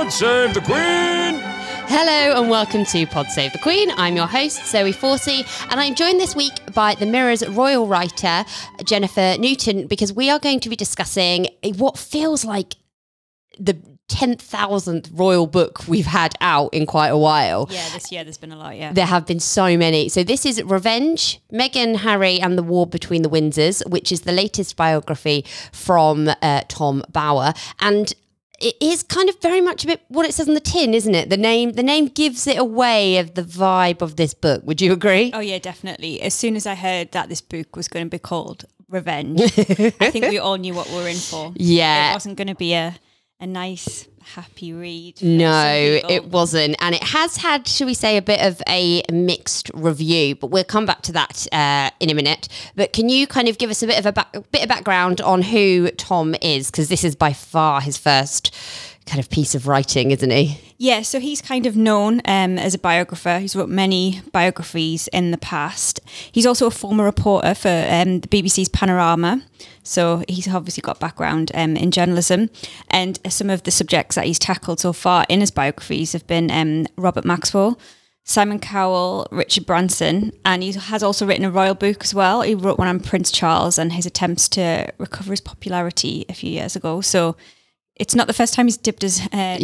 Pod Save the Queen! Hello and welcome to Pod Save the Queen. I'm your host, Zoe Forsey, and I'm joined this week by the Mirror's royal writer, Jennifer Newton, because we are going to be discussing what feels like the 10,000th royal book we've had out in quite a while. Yeah, this year there's been a lot, yeah. There have been so many. So this is Revenge, Meghan, Harry and the War Between the Windsors, which is the latest biography from Tom Bower. And it is kind of very much a bit what it says on the tin, isn't it? The name gives it away of the vibe of this book. Would you agree? Oh yeah, definitely. As soon as I heard that this book was going to be called Revenge, I think we all knew what we were in for. Yeah. It wasn't going to be a nice, happy read. No, it wasn't. And it has had, shall we say, a bit of a mixed review, but we'll come back to that in a minute. But can you kind of give us a bit of background on who Tom is? Because this is by far his first kind of piece of writing, isn't he? Yeah, so he's kind of known as a biographer. He's wrote many biographies in the past. He's also a former reporter for the BBC's Panorama. So he's obviously got background in journalism. And some of the subjects that he's tackled so far in his biographies have been Robert Maxwell, Simon Cowell, Richard Branson, and he has also written a royal book as well. He wrote one on Prince Charles and his attempts to recover his popularity a few years ago. So it's not the first time he's dipped his toes into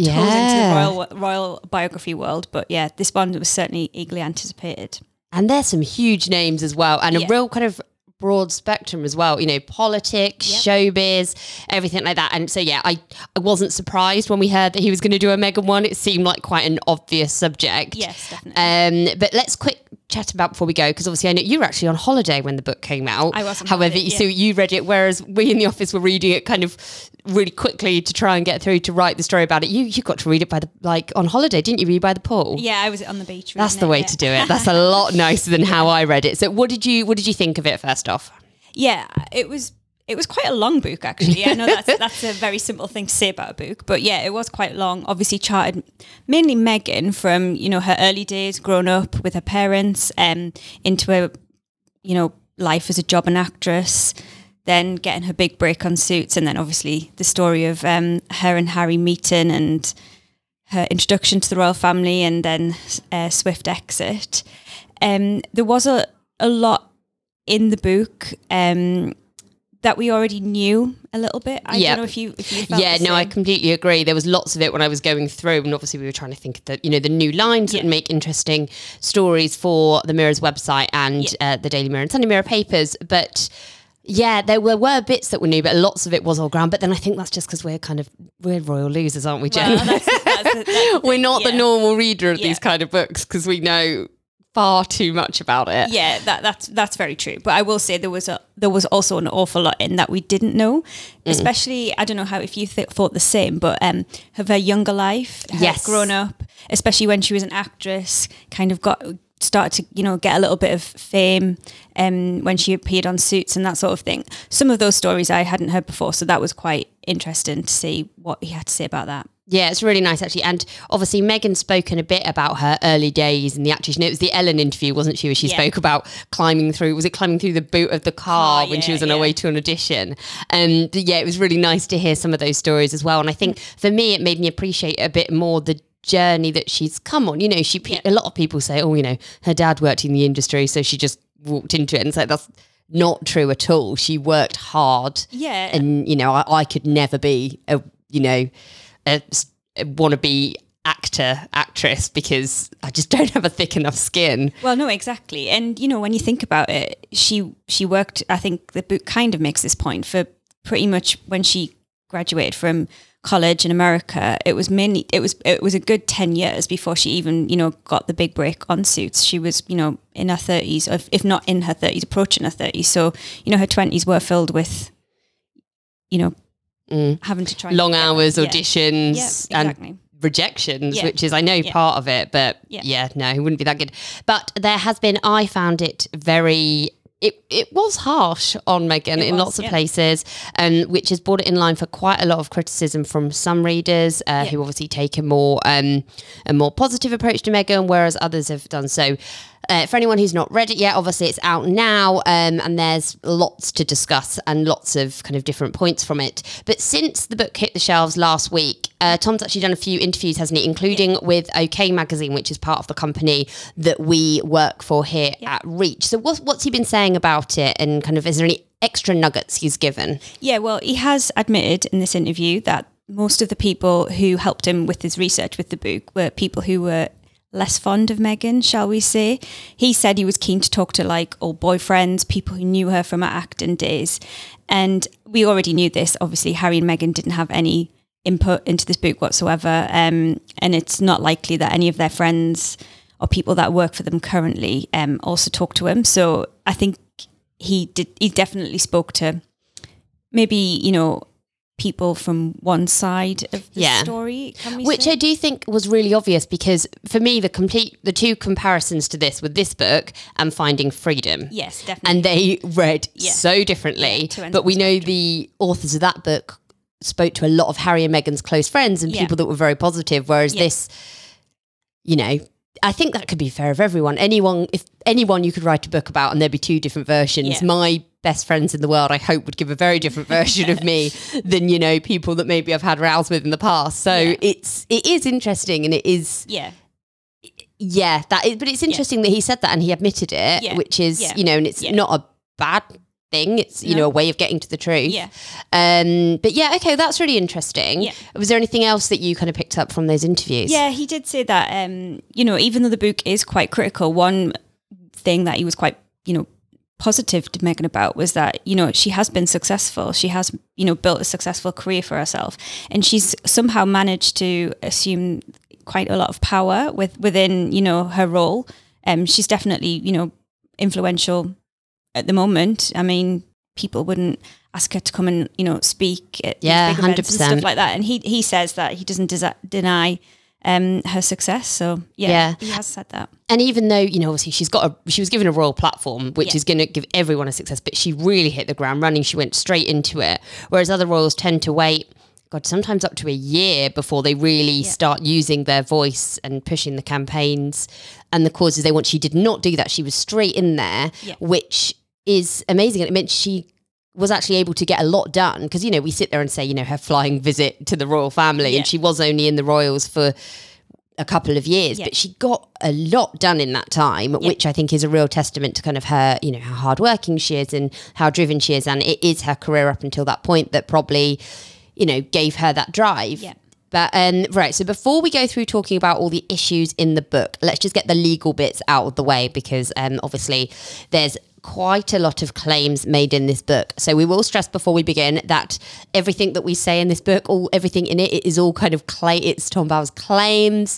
the royal biography world, but yeah, this one was certainly eagerly anticipated. And there's some huge names as well, and a real kind of broad spectrum as well, you know, politics, showbiz, everything like that. And so, yeah, I wasn't surprised when we heard that he was going to do a Meghan one. It seemed like quite an obvious subject. Yes, definitely. But let's quick chat about before we go, because obviously I know you were actually on holiday when the book came out. I was on However, holiday, so you read it, whereas we in the office were reading it kind of really quickly to try and get through to write the story about it. You got to read it on holiday, didn't you? Read by the pool? Yeah, I was on the beach. That's the way to do it. That's a lot nicer than how I read it. So what did you think of it first off? Yeah, it was quite a long book, actually. I know that's a very simple thing to say about a book, but yeah, it was quite long. Obviously charted mainly Meghan from, you know, her early days growing up with her parents into her, you know, life as a job and actress, then getting her big break on Suits, and then obviously the story of her and Harry meeting and her introduction to the royal family, and then swift exit. There was a lot in the book that we already knew a little bit. I don't know if you felt the same. I completely agree. There was lots of it when I was going through, and obviously we were trying to think of the new lines that make interesting stories for the Mirror's website and the Daily Mirror and Sunday Mirror papers. But yeah, there were bits that we knew, but lots of it was all ground. But then I think that's just because we're royal losers, aren't we, Jen? Well, that's we're not the normal reader of these kind of books because we know far too much about it. Yeah, that's very true. But I will say there was also an awful lot in that we didn't know, especially, I don't know how if you thought the same, but of her younger life, her grown up, especially when she was an actress, kind of started to, you know, get a little bit of fame when she appeared on Suits and that sort of thing. Some of those stories I hadn't heard before, so that was quite interesting to see what he had to say about that. Yeah, it's really nice actually. And obviously Meghan's spoken a bit about her early days in the actress. You know, it was the Ellen interview, wasn't she, where she spoke about climbing through the boot of the car when she was on her way to an audition. And yeah, it was really nice to hear some of those stories as well. And I think for me, it made me appreciate a bit more the journey that she's come on. You know, a lot of people say, oh, you know, her dad worked in the industry, so she just walked into it. And it's like, that's not true at all. She worked hard. Yeah. And, you know, I could never be a wannabe actress because I just don't have a thick enough skin. Well, no, exactly. And, you know, when you think about it, she worked, I think the book kind of makes this point, for pretty much when she graduated from college in America, it was a good 10 years before she even, you know, got the big break on Suits. She was, you know, in her 30s, if not in her 30s, approaching her 30s. So, you know, her 20s were filled with, you know, having to try long hours, auditions, exactly. and rejections, which is, I know, part of it, but no, it wouldn't be that good. But there has been, I found it very, it was harsh on Meghan in lots of places, which has brought it in line for quite a lot of criticism from some readers who obviously take a more positive approach to Meghan, whereas others have done so. For anyone who's not read it yet, obviously it's out now, and there's lots to discuss and lots of kind of different points from it. But since the book hit the shelves last week, Tom's actually done a few interviews, hasn't he, including with OK Magazine, which is part of the company that we work for here at Reach. So what's he been saying about it, and kind of is there any extra nuggets he's given? Yeah, well, he has admitted in this interview that most of the people who helped him with his research with the book were people who were less fond of Meghan, shall we say. He said he was keen to talk to like old boyfriends, people who knew her from her acting days. And we already knew this. Obviously, Harry and Meghan didn't have any input into this book whatsoever. And it's not likely that any of their friends or people that work for them currently also talk to him. So I think he definitely spoke to maybe, you know, people from one side of the story, which I do think was really obvious, because for me the two comparisons to this were this book and Finding Freedom. Yes, definitely. And they read so differently, but we know the authors of that book spoke to a lot of Harry and Meghan's close friends and people that were very positive, whereas this, you know, I think that could be fair of everyone. If anyone you could write a book about and there'd be two different versions, my best friends in the world, I hope, would give a very different version of me than, you know, people that maybe I've had rows with in the past. So it is interesting, and it is but it's interesting that he said that and he admitted it, which is you know, and it's not a bad thing. It's you know, a way of getting to the truth. But okay, that's really interesting. Was there anything else that you kind of picked up from those interviews? He did say that you know, even though the book is quite critical, one thing that he was quite, you know, positive to Meghan about was that, you know, she has been successful. She has, you know, built a successful career for herself, and she's somehow managed to assume quite a lot of power within, you know, her role. She's definitely, you know, influential at the moment. I mean, people wouldn't ask her to come and, you know, speak at these big events and stuff like that. And he says that he doesn't deny her success. So he has said that. And even though, you know, obviously she was given a royal platform, which is going to give everyone a success, but she really hit the ground running. She went straight into it. Whereas other royals tend to wait, sometimes up to a year before they really start using their voice and pushing the campaigns and the causes they want. She did not do that. She was straight in there, which is amazing. And it meant she was actually able to get a lot done, because, you know, we sit there and say, you know, her flying visit to the royal family, and she was only in the royals for a couple of years, but she got a lot done in that time, which I think is a real testament to kind of her, you know, how hardworking she is and how driven she is. And it is her career up until that point that probably, you know, gave her that drive. But right, so before we go through talking about all the issues in the book, let's just get the legal bits out of the way, because obviously there's quite a lot of claims made in this book. So we will stress before we begin that everything that we say in this book, everything in it is all kind of it's Tom Bowers' claims.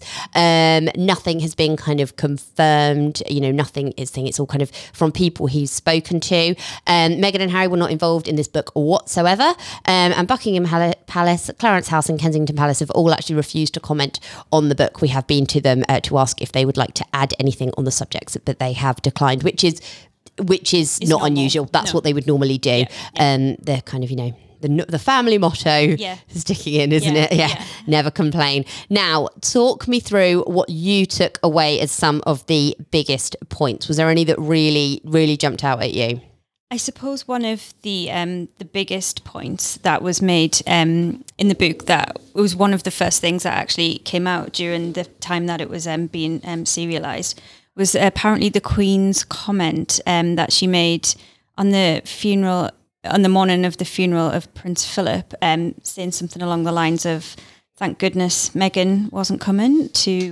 Nothing has been kind of confirmed. You know, nothing is saying, it's all kind of from people he's spoken to. Meghan and Harry were not involved in this book whatsoever. And Buckingham Palace, Clarence House and Kensington Palace have all actually refused to comment on the book. We have been to them to ask if they would like to add anything on the subjects, but they have declined, which is it's not normal. Unusual. That's what they would normally do. They're kind of, you know, the family motto sticking in, isn't it? Never complain. Now, talk me through what you took away as some of the biggest points. Was there any that really, really jumped out at you? I suppose one of the biggest points that was made in the book, that was one of the first things that actually came out during the time that it was being serialised, was apparently the Queen's comment that she made on the morning of the funeral of Prince Philip, saying something along the lines of, "Thank goodness Meghan wasn't coming to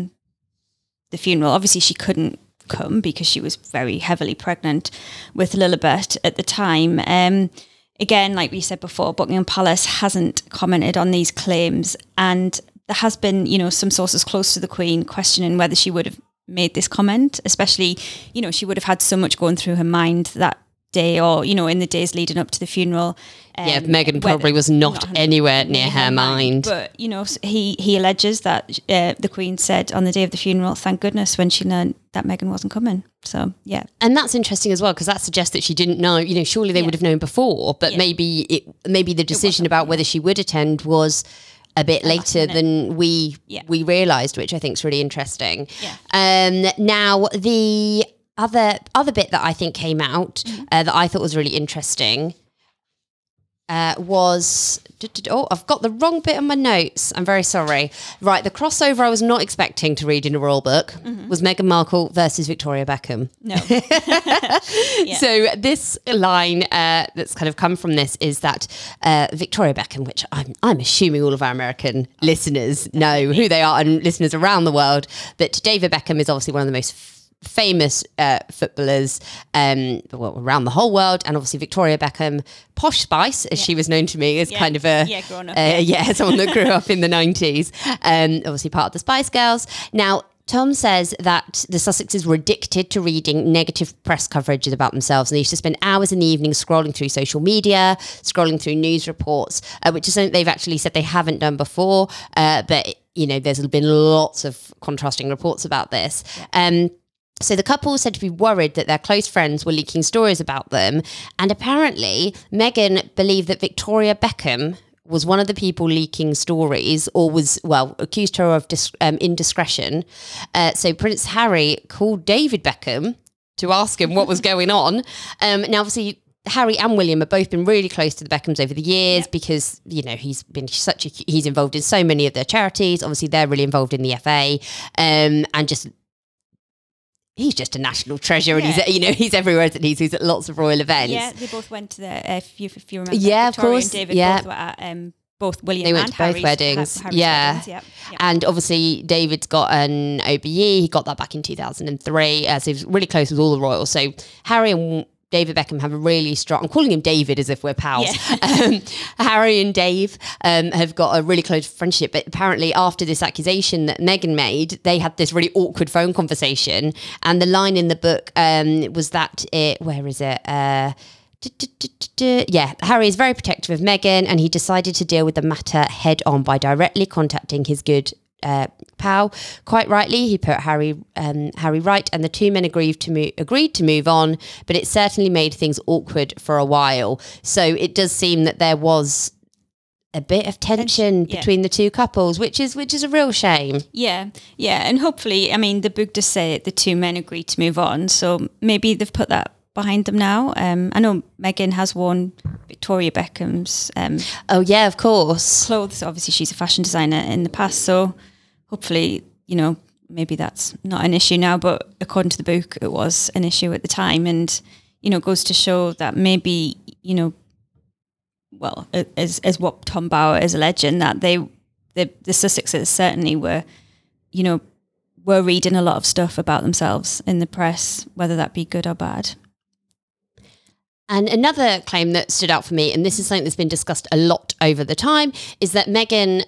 the funeral." Obviously, she couldn't come because she was very heavily pregnant with Lilibet at the time. Again, like we said before, Buckingham Palace hasn't commented on these claims, and there has been, you know, some sources close to the Queen questioning whether she would have made this comment, especially, you know, she would have had so much going through her mind that day, or, you know, in the days leading up to the funeral. Meghan probably was not anywhere near her mind. But, you know, he alleges that the Queen said on the day of the funeral, "Thank goodness," when she learned that Meghan wasn't coming. So, yeah. And that's interesting as well, because that suggests that she didn't know, you know, surely they would have known before, but maybe the decision about whether she would attend was a bit later than we realised, which I think is really interesting. Now, the other bit that I think came out that I thought was really interesting, was... Oh, I've got the wrong bit on my notes. I'm very sorry. Right, the crossover I was not expecting to read in a royal book was Meghan Markle versus Victoria Beckham. No. So this line that's kind of come from this is that Victoria Beckham, which I'm assuming all of our American listeners know who they are, and listeners around the world, but David Beckham is obviously one of the most famous footballers around the whole world, and obviously Victoria Beckham, Posh Spice, as she was known to me, as kind of grown up, someone that grew up in the 90s, obviously part of the Spice Girls. Now, Tom says that the Sussexes were addicted to reading negative press coverage about themselves, and they used to spend hours in the evening scrolling through social media, scrolling through news reports, which is something they've actually said they haven't done before, but there's been lots of contrasting reports about this. So the couple said to be worried that their close friends were leaking stories about them. And apparently, Meghan believed that Victoria Beckham was one of the people leaking stories, or accused her of indiscretion. So Prince Harry called David Beckham to ask him what was going on. Now, obviously, Harry and William have both been really close to the Beckhams over the years because, he's been he's involved in so many of their charities. Obviously, they're really involved in the FA, and just... He's just a national treasure, and he's everywhere that he's at lots of royal events. Yeah, they both went to if you remember. Yeah, Victoria of course. And David both were at both William they went and to both Harry's weddings. weddings. Yep. And obviously David's got an OBE. He got that back in 2003. So he was really close with all the royals. So Harry and David Beckham have a really strong... I'm calling him David as if we're pals. Yeah. Harry and Dave have got a really close friendship. But apparently after this accusation that Meghan made, they had this really awkward phone conversation. And the line in the book was that... where is it? Harry is very protective of Meghan, and he decided to deal with the matter head on by directly contacting his good pal. Quite rightly, he put Harry right, and the two men agreed to move on, but it certainly made things awkward for a while. So it does seem that there was a bit of tension between the two couples, which is a real shame. Yeah, and hopefully, the book does say the two men agreed to move on, so maybe they've put that behind them now. I know Meghan has worn Victoria Beckham's of course, clothes. Obviously, she's a fashion designer in the past, so hopefully, maybe that's not an issue now, but according to the book, it was an issue at the time, and it goes to show that maybe as what Tom Bower is alleging, that the Sussexes certainly were reading a lot of stuff about themselves in the press, whether that be good or bad. And another claim that stood out for me, and this is something that's been discussed a lot over the time, is that Meghan,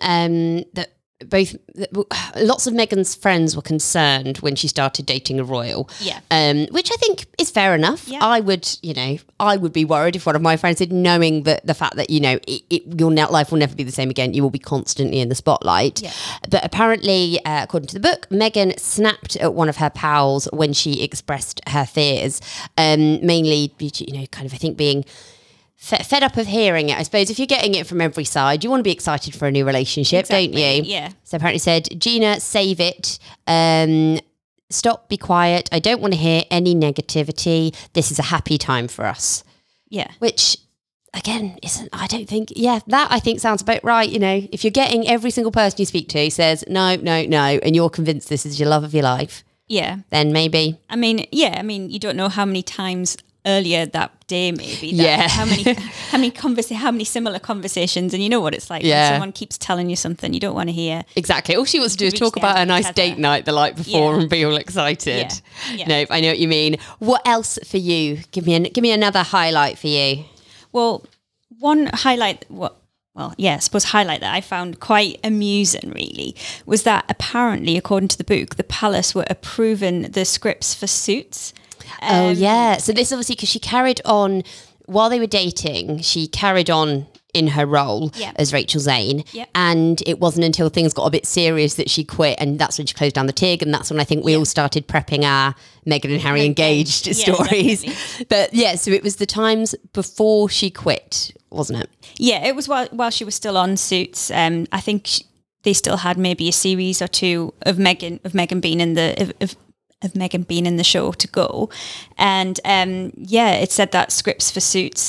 lots of Meghan's friends were concerned when she started dating a royal. Yeah. Which I think is fair enough. Yeah. I would be worried if one of my friends did, knowing that the fact that, your life will never be the same again. You will be constantly in the spotlight. Yeah. But apparently, according to the book, Meghan snapped at one of her pals when she expressed her fears. Mainly, kind of, I think, being fed up of hearing it. I suppose if you're getting it from every side, you want to be excited for a new relationship, don't you? Yeah. So apparently said, Gina, save it. Stop, be quiet. I don't want to hear any negativity. This is a happy time for us. Yeah. Which, again, I think sounds about right. If you're getting every single person you speak to says, no, and you're convinced this is your love of your life. Yeah. Then maybe. You don't know how many times earlier that day, maybe. How many similar conversations, and you know what it's like when someone keeps telling you something you don't want to hear. Exactly. All she wants to do is talk about a nice date night the night before and be all excited. Yeah. No, I know what you mean. What else for you? Give me another highlight for you. Well, one highlight, I suppose highlight that I found quite amusing, really, was that apparently, according to the book, the palace were approving the scripts for Suits. So this obviously, because she carried on while they were dating, she carried on in her role as Rachel Zane. Yep. And it wasn't until things got a bit serious that she quit, and that's when she closed down the TIG, and that's when I think we all started prepping our Meghan and Harry engaged stories. Definitely. But so it was the times before she quit, wasn't it? Yeah, it was while she was still on Suits. I think they still had maybe a series or two of Meghan being in the of Meghan being in the show to go, and it said that scripts for Suits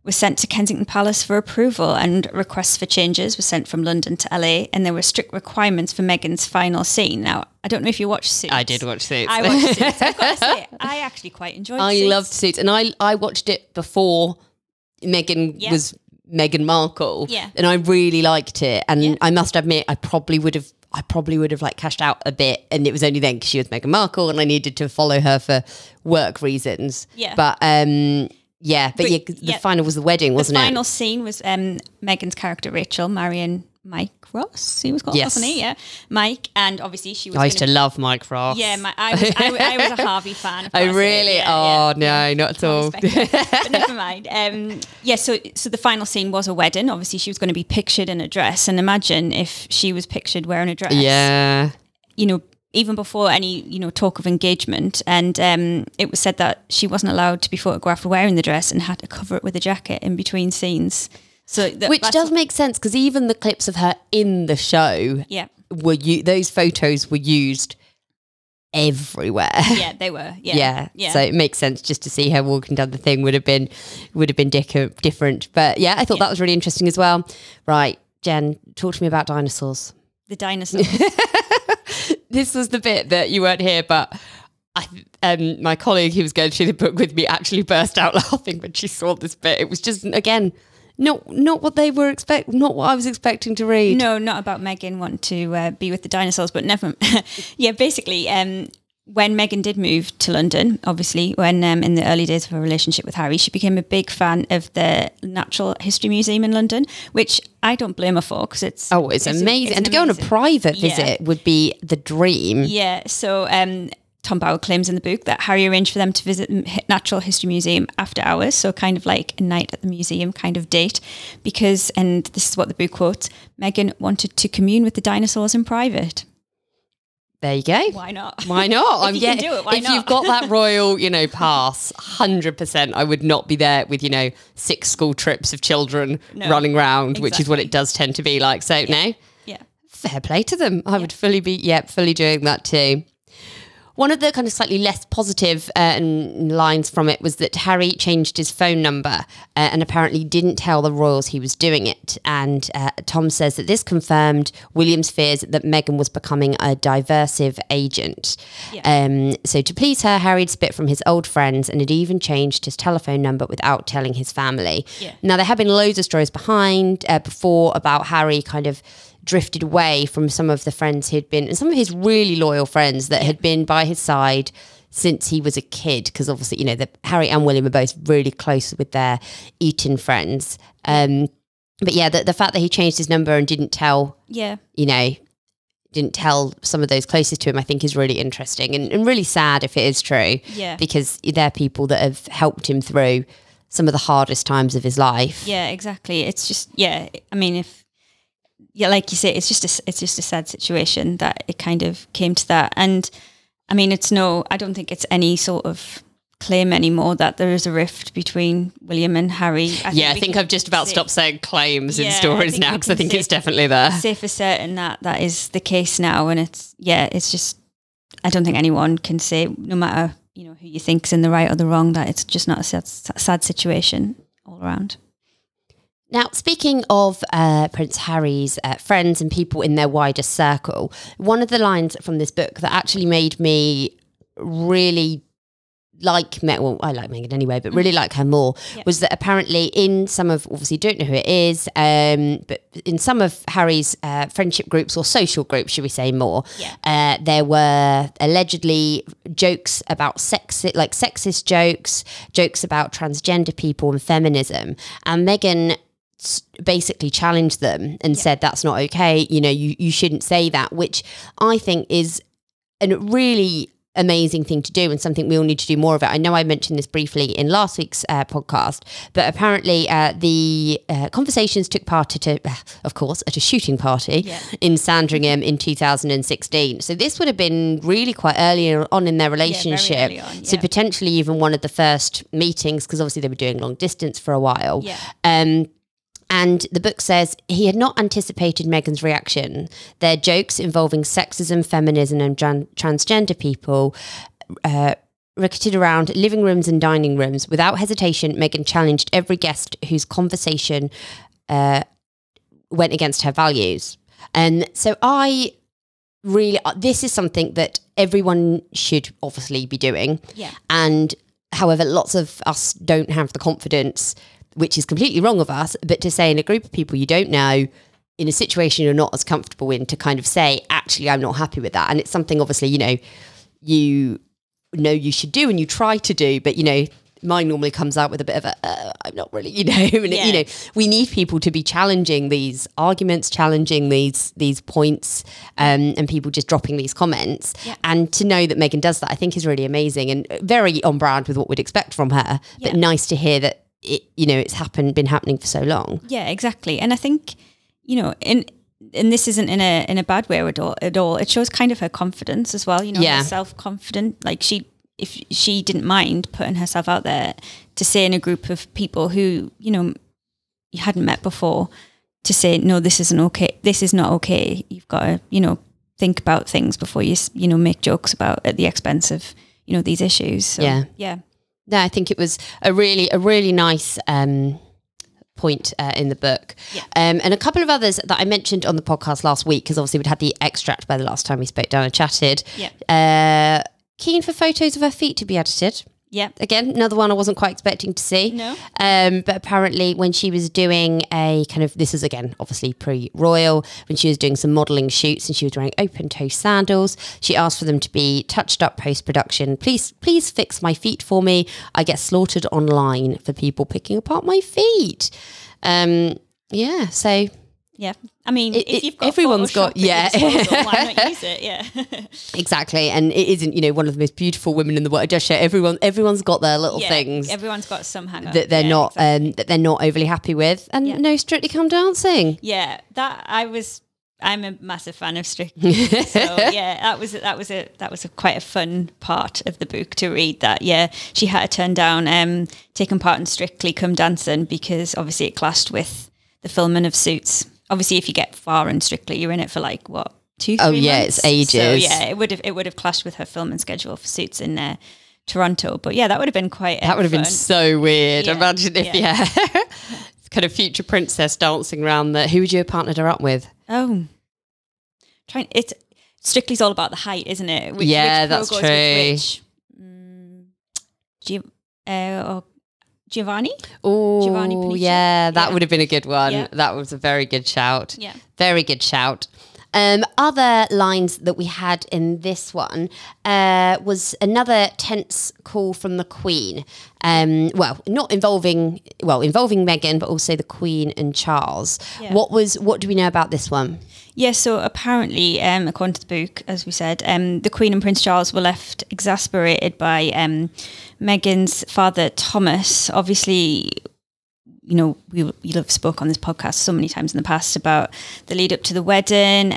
was sent to Kensington Palace for approval, and requests for changes were sent from London to LA, and there were strict requirements for Meghan's final scene. Now, I don't know if you watched Suits. I did watch Suits. I watched Suits. I've got to say, I actually quite enjoyed Suits. I loved Suits, and I watched it before Meghan was Meghan Markle, and I really liked it. And I must admit, I probably would have like cashed out a bit, and it was only then because she was Meghan Markle, and I needed to follow her for work reasons. Yeah, but the final was the wedding, wasn't it? The final scene was Meghan's character Rachel marrying Mike Ross, he was called, wasn't he? Yeah, Mike, and obviously she was. I used to love Mike Ross. Yeah, I was a Harvey fan. Oh really? No, not at all. But never mind. So the final scene was a wedding. Obviously, she was going to be pictured in a dress, and imagine if she was pictured wearing a dress. Yeah. Even before any, talk of engagement, and it was said that she wasn't allowed to be photographed wearing the dress and had to cover it with a jacket in between scenes. So which does make sense, because even the clips of her in the show, those photos were used everywhere. Yeah, they were. Yeah. So it makes sense just to see her walking down the thing would have been different. But yeah, I thought that was really interesting as well. Right, Jen, talk to me about dinosaurs. The dinosaurs. This was the bit that you weren't here, but my colleague who was going through the book with me actually burst out laughing when she saw this bit. It was just, again, not what they were not what I was expecting to read. No, not about Meghan wanting to be with the dinosaurs, but never. Basically, when Meghan did move to London, obviously, when in the early days of her relationship with Harry, she became a big fan of the Natural History Museum in London, which I don't blame her for, because it's amazing. And to go on a private visit would be the dream. Yeah. So Tom Bauer claims in the book that Harry arranged for them to visit the Natural History Museum after hours, so kind of like a night at the museum kind of date, because, and this is what the book quotes, Meghan wanted to commune with the dinosaurs in private. There you go. Why not? Why not? If you can do it, why if not? You've got that royal, pass, 100%, I would not be there with, 6 school trips of children running around, which is what it does tend to be like. So, no, fair play to them. I would fully doing that too. One of the kind of slightly less positive lines from it was that Harry changed his phone number and apparently didn't tell the royals he was doing it. And Tom says that this confirmed William's fears that Meghan was becoming a diversive agent. Yeah. So to please her, Harry had split from his old friends and had even changed his telephone number without telling his family. Yeah. Now, there have been loads of stories before about Harry kind of drifted away from some of the friends he'd been, and some of his really loyal friends that had been by his side since he was a kid, because obviously, Harry and William are both really close with their Eton friends. But yeah, the fact that he changed his number and didn't tell, didn't tell some of those closest to him, I think is really interesting and really sad if it is true. Yeah. Because they're people that have helped him through some of the hardest times of his life. Yeah, exactly. It's just, I mean, like you say, it's just a sad situation that it kind of came to that. And I mean, I don't think it's any sort of claim anymore that there is a rift between William and Harry. I think I've just about stopped saying claims in stories now, because I think it's definitely there. Say for certain that is the case now. And it's just, I don't think anyone can say, no matter, who you think's in the right or the wrong, that it's just not a sad situation all around. Now, speaking of Prince Harry's friends and people in their wider circle, one of the lines from this book that actually made me really like Meghan, well, I like Meghan anyway, but really like her more, was that apparently in some of, obviously don't know who it is, but in some of Harry's friendship groups or social groups, should we say more, there were allegedly jokes about sexist jokes about transgender people and feminism, and Meghan basically challenged them and said that's not okay, you shouldn't say that, which I think is a really amazing thing to do and something we all need to do more of it. I know I mentioned this briefly in last week's podcast, but apparently the conversations took part of course, at a shooting party in Sandringham in 2016. So this would have been really quite early on in their relationship. Very early on, so potentially even one of the first meetings, because obviously they were doing long distance for a while. And the book says he had not anticipated Meghan's reaction. Their jokes involving sexism, feminism and transgender people ricketed around living rooms and dining rooms. Without hesitation, Meghan challenged every guest whose conversation went against her values. And so this is something that everyone should obviously be doing. Yeah. And however, lots of us don't have the confidence, which is completely wrong of us, but to say in a group of people you don't know, in a situation you're not as comfortable in, to kind of say, actually, I'm not happy with that. And it's something obviously, you you should do and you try to do, but mine normally comes out with a bit of I'm not really, we need people to be challenging these arguments, challenging these points, and people just dropping these comments. Yeah. And to know that Meghan does that, I think is really amazing and very on brand with what we'd expect from her, but nice to hear that it's been happening for so long. Yeah, exactly. And I think, and this isn't in a bad way at all. It shows kind of her confidence as well, her self-confident, like if she didn't mind putting herself out there to say in a group of people who, you hadn't met before, to say, no, this isn't okay. This is not okay. You've got to, think about things before you, make jokes about at the expense of, these issues. So, yeah. No, I think it was a really nice point in the book. Yeah. And a couple of others that I mentioned on the podcast last week, because obviously we'd had the extract by the last time we spoke down and chatted. Yeah. Keen for photos of her feet to be edited. Yeah. Again, another one I wasn't quite expecting to see. No. But apparently when she was doing a kind of, this is again, obviously pre-royal, when she was doing some modelling shoots and she was wearing open-toe sandals, she asked for them to be touched up post-production. Please fix my feet for me. I get slaughtered online for people picking apart my feet. So... Yeah, I mean, if you've got everyone's got disposal, why not use it? Yeah, exactly. And it isn't, one of the most beautiful women in the world. Just everyone's got their little things. Everyone's got some hang up that they're not that they're not overly happy with, and no Strictly Come Dancing. Yeah, I'm a massive fan of Strictly. So yeah, that was quite a fun part of the book to read. That she had to turn down taking part in Strictly Come Dancing because obviously it clashed with the filming of Suits. Obviously, if you get far in Strictly, you're in it for 2-3 months. Oh yeah, it's ages. So yeah, it would have clashed with her filming schedule for Suits in Toronto. But yeah, that would have been quite. That would have been so weird. Yeah. Imagine if kind of future princess dancing around there. Who would you have partnered her up with? Oh, Strictly's all about the height, isn't it? Which that's goes true. With Giovanni? Oh, Giovanni Pucci. yeah, that would have been a good one. Yeah. That was a very good shout. Yeah. Very good shout. Other lines that we had in this one was another tense call from the Queen. Involving Meghan, but also the Queen and Charles. Yeah. What do we know about this one? Yeah, so apparently, according to the book, as we said, the Queen and Prince Charles were left exasperated by Meghan's father, Thomas. Obviously, we'll have spoke on this podcast so many times in the past about the lead up to the wedding,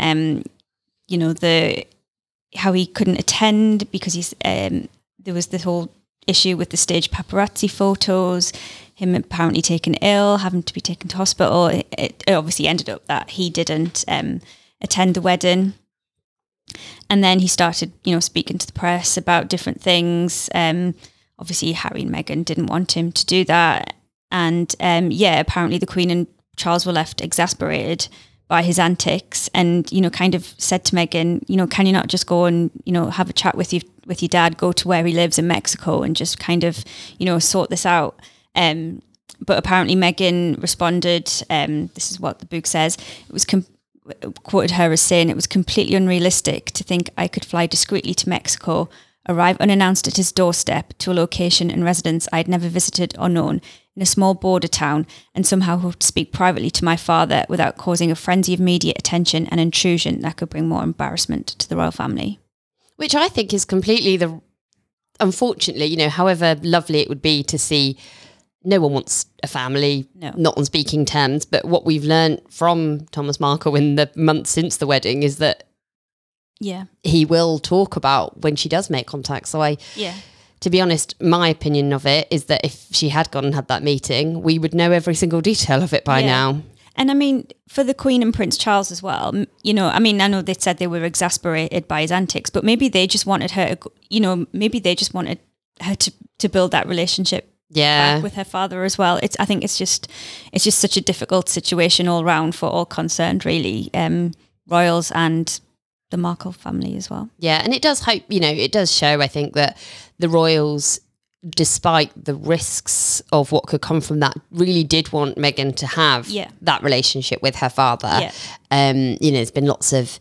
how he couldn't attend because there was this whole issue with the staged paparazzi photos, him apparently taken ill, having to be taken to hospital. It obviously ended up that he didn't attend the wedding. And then he started, speaking to the press about different things. Obviously, Harry and Meghan didn't want him to do that. And apparently the Queen and Charles were left exasperated by his antics and, kind of said to Meghan, can you not just go and, have a chat with your dad, go to where he lives in Mexico and just kind of, sort this out. But apparently Meghan responded, this is what the book says, it was quoted her as saying, it was completely unrealistic to think I could fly discreetly to Mexico, arrive unannounced at his doorstep to a location and residence I'd never visited or known in a small border town and somehow speak privately to my father without causing a frenzy of media attention and intrusion that could bring more embarrassment to the royal family. Which I think is completely unfortunately, however lovely it would be to see, no one wants a family, not on speaking terms, but what we've learned from Thomas Markle in the months since the wedding is that he will talk about when she does make contact. So to be honest, my opinion of it is that if she had gone and had that meeting, we would know every single detail of it by now. And I mean, for the Queen and Prince Charles as well, I know they said they were exasperated by his antics, but maybe they just wanted her, maybe they just wanted her to build that relationship back with her father as well. I think it's just such a difficult situation all round for all concerned, really, royals and the Markle family as well. Yeah, and it does it does show, I think, that the royals, despite the risks of what could come from that, really did want Meghan to have that relationship with her father. There's been lots of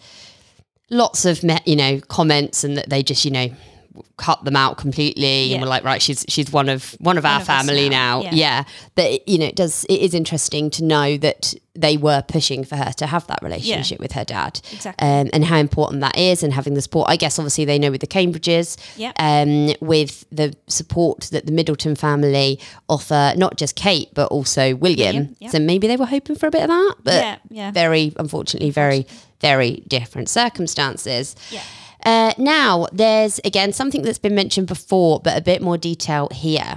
comments, and that they just cut them out completely and were like, right, she's one of our family now. But it is interesting to know that they were pushing for her to have that relationship with her dad. Exactly. And how important that is, and having the support. I guess obviously they know with the Cambridges, with the support that the Middleton family offer, not just Kate but also William. So maybe they were hoping for a bit of that, but unfortunately very, very different circumstances. Now, there's, again, something that's been mentioned before, but a bit more detail here,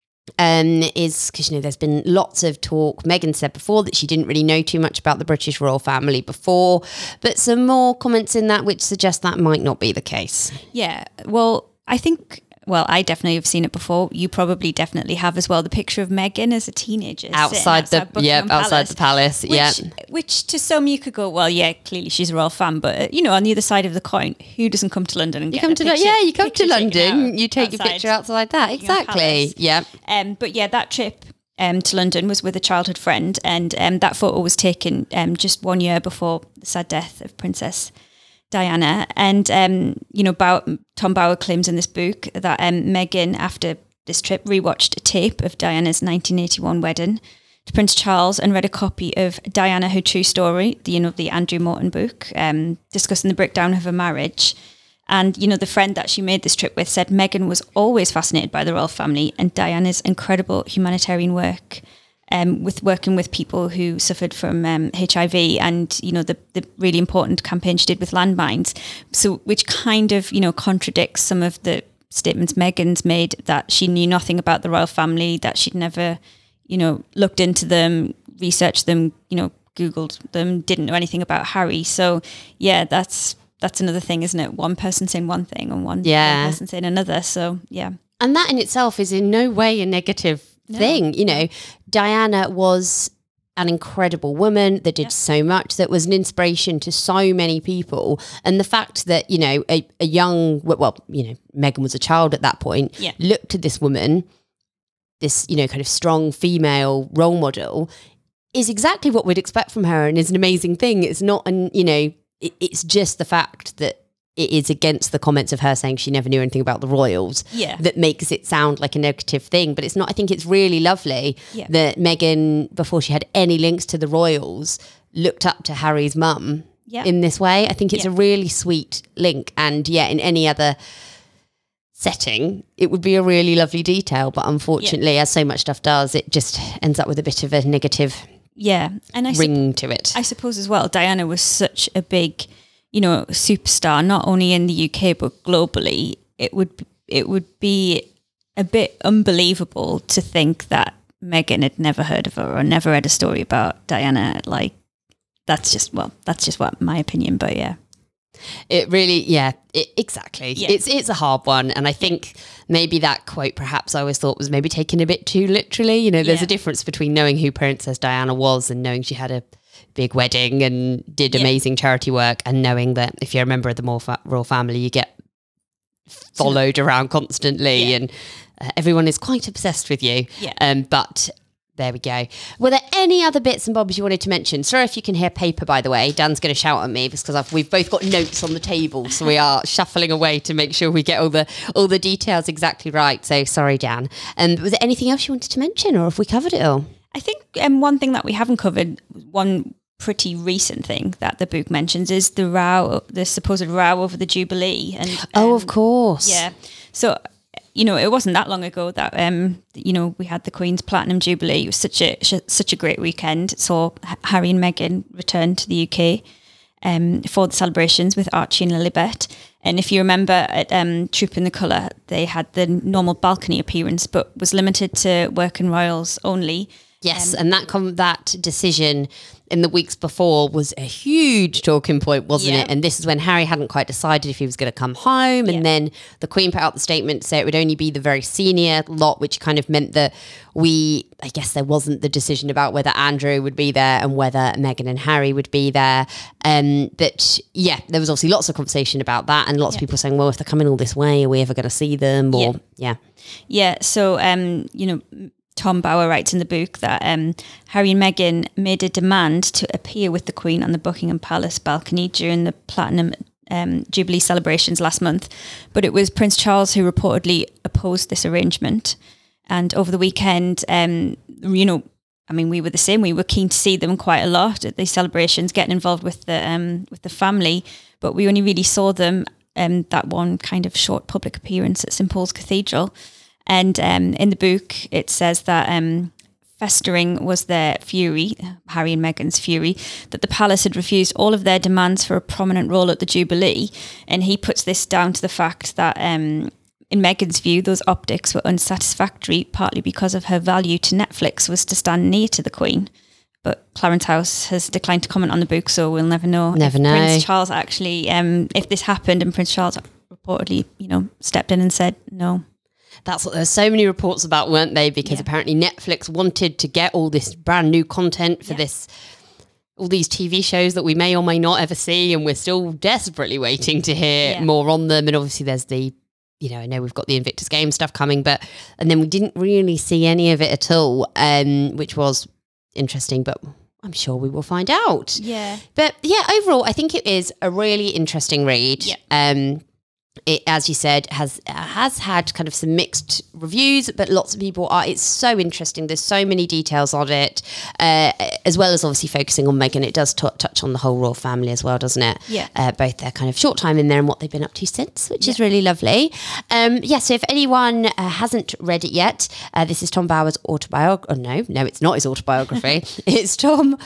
is because, there's been lots of talk. Meghan said before that she didn't really know too much about the British royal family before, but some more comments in that which suggest that might not be the case. Yeah, well, I definitely have seen it before. You probably definitely have as well. The picture of Meghan as a teenager outside the palace. Which to some you could go, well, yeah, clearly she's a royal fan, but on the other side of the coin, who doesn't come to London and you come to London, you take your picture outside that. Exactly. Yeah. But yeah, that trip to London was with a childhood friend, and that photo was taken just 1 year before the sad death of Princess Diana. And Tom Bower claims in this book that Meghan, after this trip, rewatched a tape of Diana's 1981 wedding to Prince Charles and read a copy of Diana, Her True Story, the Andrew Morton book, discussing the breakdown of her marriage. And the friend that she made this trip with said Meghan was always fascinated by the royal family and Diana's incredible humanitarian work, with working with people who suffered from HIV, and the really important campaign she did with landmines. So, which kind of contradicts some of the statements Meghan's made, that she knew nothing about the royal family, that she'd never looked into them, researched them, Googled them, didn't know anything about Harry. So yeah, that's another thing, isn't it? One person saying one thing and one person saying another. So yeah, and that in itself is in no way a negative thing. Diana was an incredible woman that did so much, that was an inspiration to so many people. And the fact that, a young, Meghan was a child at that point, looked at this woman, this, kind of strong female role model, is exactly what we'd expect from her, and is an amazing thing. It's not it's just the fact that it is against the comments of her saying she never knew anything about the royals that makes it sound like a negative thing. But it's not. I think it's really lovely that Meghan, before she had any links to the royals, looked up to Harry's mum in this way. I think it's a really sweet link. And in any other setting, it would be a really lovely detail. But unfortunately, as so much stuff does, it just ends up with a bit of a negative ring to it. I suppose as well, Diana was such a big superstar, not only in the UK but globally. It would be a bit unbelievable to think that Meghan had never heard of her or never read a story about Diana. Like, that's just what my opinion. But it really, exactly. It's a hard one, and I think maybe that quote perhaps I always thought was maybe taken a bit too literally. There's a difference between knowing who Princess Diana was and knowing she had a big wedding and did amazing charity work, and knowing that if you're a member of the royal family, you get followed around constantly, and everyone is quite obsessed with you. But there we go. Were there any other bits and bobs you wanted to mention? Sorry if you can hear paper, by the way. Dan's going to shout at me because we've both got notes on the table, so we are shuffling away to make sure we get all the details exactly right. So sorry, Dan. Was there anything else you wanted to mention, or have we covered it all? I think one thing that we haven't covered, one pretty recent thing that the book mentions, is the supposed row over the Jubilee. And of course. Yeah. So, it wasn't that long ago that, we had the Queen's Platinum Jubilee. It was such a great weekend. Saw Harry and Meghan return to the UK for the celebrations with Archie and Lilibet. And if you remember at Troop in the Colour, they had the normal balcony appearance, but was limited to working royals only. Yes, and that decision in the weeks before was a huge talking point, wasn't it? And this is when Harry hadn't quite decided if he was going to come home. And then the Queen put out the statement to say it would only be the very senior lot, which kind of meant that I guess there wasn't the decision about whether Andrew would be there and whether Meghan and Harry would be there. But there was obviously lots of conversation about that, and lots of people saying, well, if they're coming all this way, are we ever going to see them? Or So, Tom Bower writes in the book that Harry and Meghan made a demand to appear with the Queen on the Buckingham Palace balcony during the Platinum Jubilee celebrations last month. But it was Prince Charles who reportedly opposed this arrangement. And over the weekend, we were the same. We were keen to see them quite a lot at these celebrations, getting involved with the family. But we only really saw them that one kind of short public appearance at St Paul's Cathedral. And in the book, it says that festering was their fury, Harry and Meghan's fury, that the palace had refused all of their demands for a prominent role at the Jubilee. And he puts this down to the fact that, in Meghan's view, those optics were unsatisfactory, partly because of her value to Netflix was to stand near to the Queen. But Clarence House has declined to comment on the book, so we'll never know. Prince Charles actually, if this happened and Prince Charles reportedly, stepped in and said no. That's what there's so many reports about, weren't they? Because apparently Netflix wanted to get all this brand new content for all these TV shows that we may or may not ever see, and we're still desperately waiting to hear more on them. And obviously there's I know we've got the Invictus Games stuff coming, and then we didn't really see any of it at all, which was interesting, but I'm sure we will find out. Yeah. But overall, I think it is a really interesting read. Yeah. It, as you said, has had kind of some mixed reviews, but lots of people it's so interesting. There's so many details on it, as well as obviously focusing on Meghan. It does touch on the whole royal family as well, doesn't it? Yeah. Both their kind of short time in there and what they've been up to since, which is really lovely. So if anyone hasn't read it yet, this is Tom Bower's autobiography. No, it's not his autobiography. It's Tom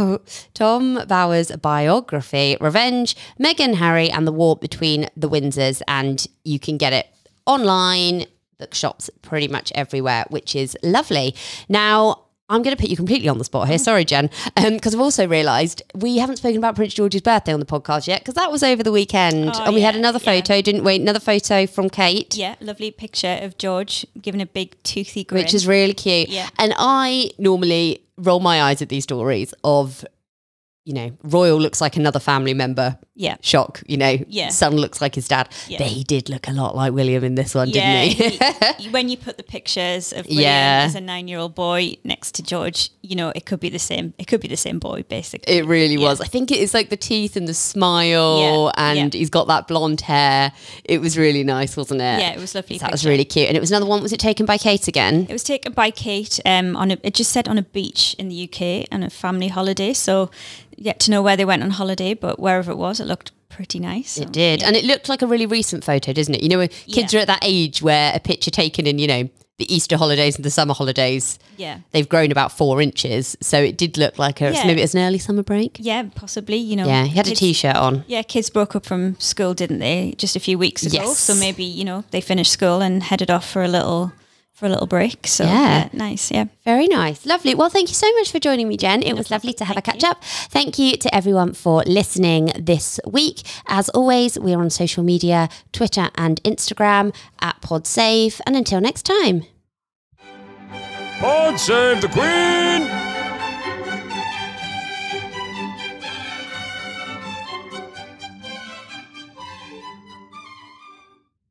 Bower's biography, Revenge, Meghan, Harry and the War Between the Windsors. And you can get it online, bookshops pretty much everywhere, which is lovely. Now, I'm going to put you completely on the spot here. Sorry, Jen, because I've also realised we haven't spoken about Prince George's birthday on the podcast yet, because that was over the weekend. And we had another photo, didn't we? Another photo from Kate. Yeah, lovely picture of George giving a big toothy grin. Which is really cute. Yeah. And I normally roll my eyes at these stories of, Royal looks like another family member. Yeah. Shock, son looks like his dad. Yeah. But he did look a lot like William in this one, didn't he? When you put the pictures of William as a 9-year-old boy next to George, it could be the same. It could be the same boy, basically. It really was. I think it is like the teeth and the smile, and he's got that blonde hair. It was really nice, wasn't it? Yeah, it was lovely. So that was really cute. And it was another one. Was it taken by Kate again? It was taken by Kate. It just said on a beach in the UK on a family holiday. So yet to know where they went on holiday, but wherever it was, it looked pretty nice. It did. And it looked like a really recent photo, doesn't it? When kids are at that age where a picture taken in, the Easter holidays and the summer holidays, they've grown about 4 inches. So it did look like maybe it was an early summer break. Yeah, possibly, Yeah, he had a T-shirt on. Yeah, kids broke up from school, didn't they, just a few weeks ago? Yes. So maybe, they finished school and headed off for a little break. So nice. Yeah, very nice. Lovely. Well, thank you so much for joining me, Jen. It was lovely to have a catch up. Thank you to everyone for listening this week. As always, we are on social media, Twitter and Instagram at PodSave. And until next time. Pod Save the Queen!